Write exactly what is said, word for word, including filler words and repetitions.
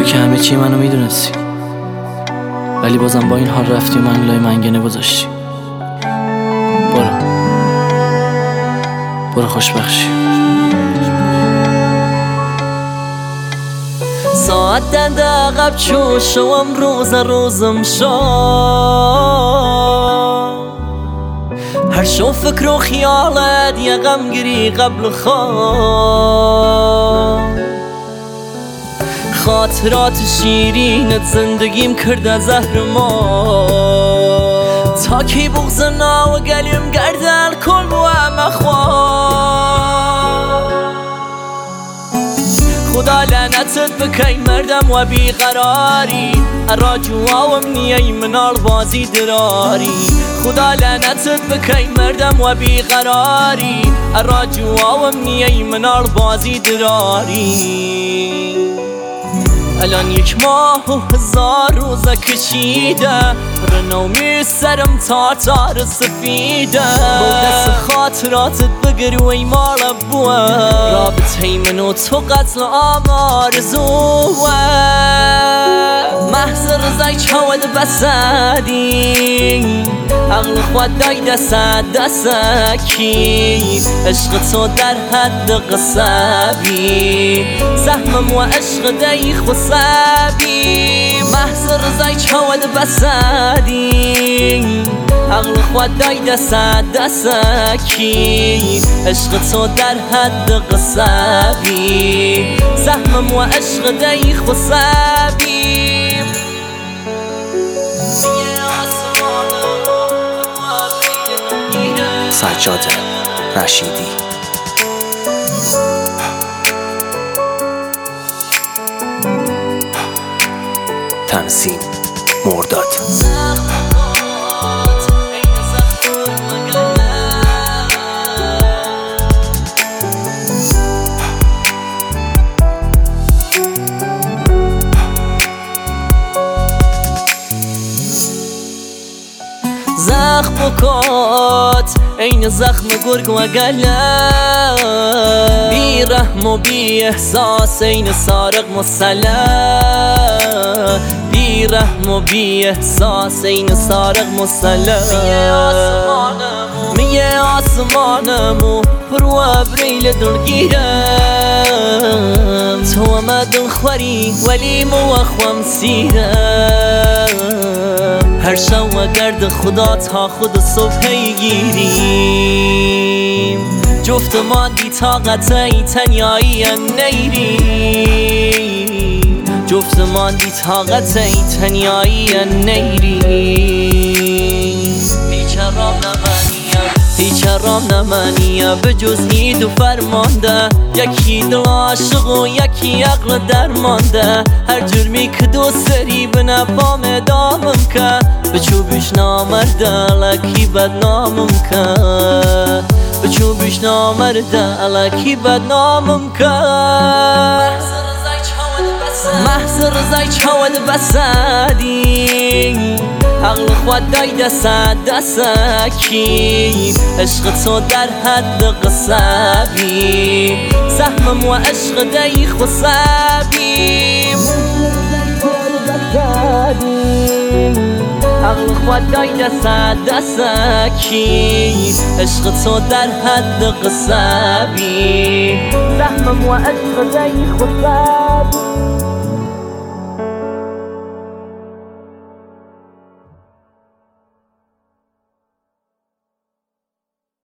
تو که همه چی منو میدونستی، ولی بازم با این حال رفتی و من لای منگنه گذاشتی. برو برو خوشبخشی. ساعت دنده عقب چو شوم روز روزم شو، هر شو فکر و خیالت یه غمگیری قبل خواب. خاطرات شیرینت زندگیم کرده زهر ما، تا کی بغض ناو گلیم گرده الکل و مخواه. خدا لعنتت بکی مردم و بیقراری، اراجواوم نیای منال بازی دراری. خدا لعنتت بکی مردم و بیقراری، اراجواوم نیای منال بازی دراری. الان یک ماه و هزار روزه کشیده، رنومی سرم تاتار سفیده. با دست خاطراتت بگر وی مال بوه، رابطه من و تو قتل عام آرزوه. محض رضای چود بسدی، عقل خود دای دست دستکی. عشق تو در حد قصبی، زحمم و عشق دی خصبی. محض رضای چود بسدی، عقل خود دای دست دستکی. عشق تو در حد قصبی، زحمم و عشق دی خصبی. سجاد رشیدی. تنظیم مرداد. زخم بکات این زخم گرگ و گله، بی رحم و بی احساس این سارق مسلح. بی رحم و بی احساس این سارق مسلح. میه آسمانمو پر و ابریل دلگیرم، تو مدن خوری ولی موخوم سیرم. هر شب و گرد خدا تا خود صبحی گیریم، جفت ما بی طاقتی تنیایی نیریم. جفت ما بی طاقتی تنیایی نیریم. بیچرام نمانیم بیچرام نمانیم، به جز نید و فرمانده. یکی دل عاشق و یکی عقل درمانده. هر جرمی که دوست داری بنا پام دامم که، به چوبش نامرده لکی بدنامم که. به چوبش نامرده لکی بدنامم که. محض رضای چود بسدی، عقل خود دای دست دستکی. عشق تو در حد قصبی، زحمم و عشق دی خصبی. عقل خود دای دست دستکی. عشق تو در حد قصبی، زحمم و عشق دی خصبی.